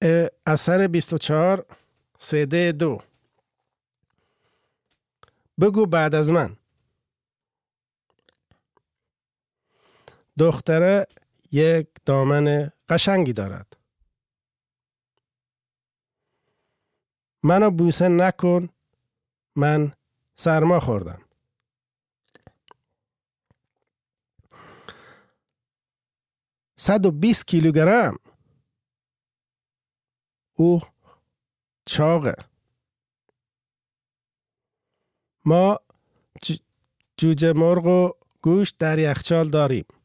اثر 24 سده 2. بگو بعد از من. دختره یک دامن قشنگی دارد. منو بوسه نکن، من سرما خوردم. 120 کیلوگرم. او چاقه. ما جوجه مرغ و گوشت در یخچال داریم.